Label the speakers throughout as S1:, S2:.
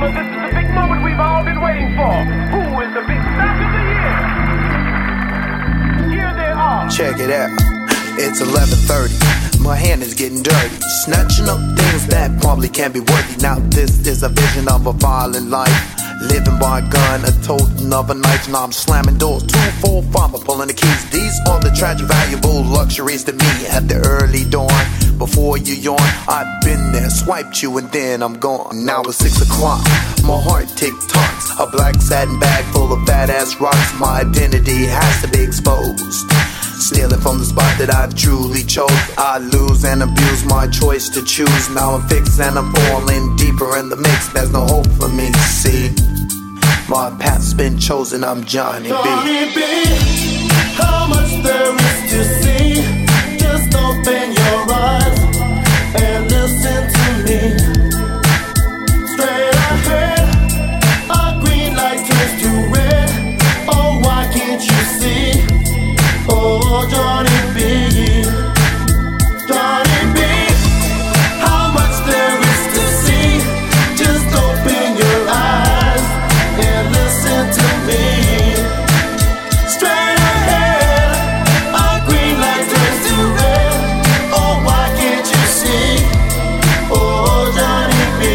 S1: Fellas, this is the big moment we've all been waiting for. Who is the big stock of the year? Here they are.
S2: Check it out. It's 11:30. My hand is getting dirty, snatching up things that probably can't be worthy. Now this is a vision of a violent life, living by a gun, a toting of a knife. Now I'm slamming doors, 2, 4, 5, I'm pulling the keys. These are the tragic, valuable luxuries to me at the early dawn. Before you yawn, I've been there, swiped you and then I'm gone. Now it's 6 o'clock, my heart tick-tocks. A black satin bag full of fat-ass rocks. My identity has to be exposed. Stealing from the spot that I've truly chose. I lose and abuse my choice to choose. Now I'm fixed and I'm falling deeper in the mix. There's no hope for me, see. My path's been chosen, I'm Johnny B.
S3: Johnny B, how much there is to see. Just open your eyes and listen to me. Straight ahead, a green light turns to red. Oh, why can't you see? Oh, Johnny B, Johnny B, how much there is to see. Just open your eyes and listen to me. Straight ahead, a green light turns to red. Oh, why can't you see? Oh, Johnny B.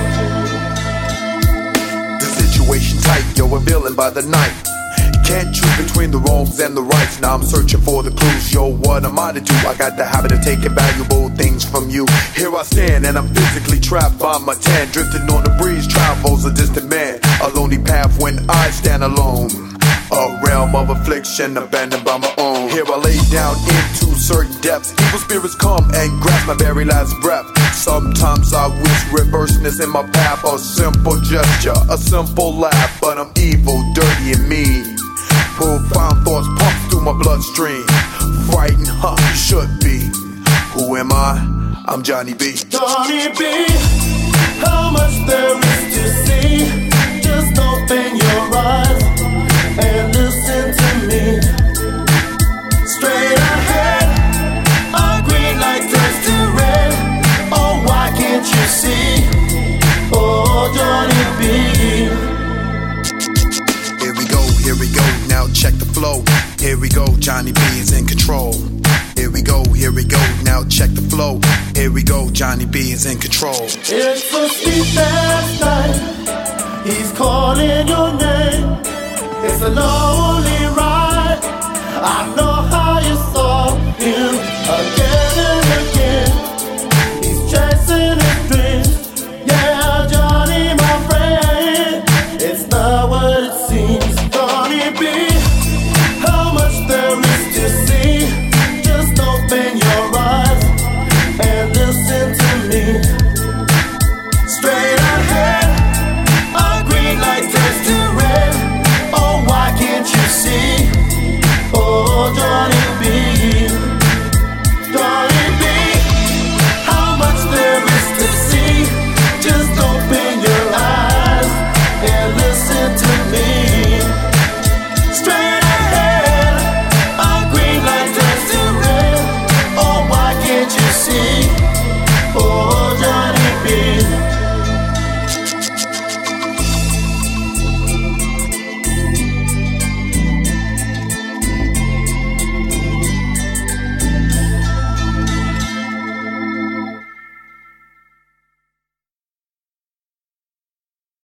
S2: The situation tight, yo, a villain by the night. Can't choose between the wrongs and the rights. Now I'm searching for the clues. Yo, what am I to do? I got the habit of taking valuable things from you. Here I stand and I'm physically trapped by my tan. Drifting on the breeze, travels a distant man. A lonely path when I stand alone. A realm of affliction abandoned by my own. Here I lay down into certain depths. Evil spirits come and grasp my very last breath. Sometimes I wish reverseness in my path. A simple gesture, a simple laugh. But I'm evil, dirty and mean. Profound thoughts pump through my bloodstream. Frightened, huh? You should be. Who am I? I'm Johnny B.
S3: Johnny B, how much there is to see. Just open your eyes and listen to me. Straight ahead, a green light turns to red. Oh, why can't you see? Oh, Johnny B.
S2: Here we go, now check the flow. Here we go, Johnny B is in control. Here we go, now check the flow. Here we go, Johnny B is in control.
S3: It's a sleepless night, he's calling your name. It's a lonely ride, I know.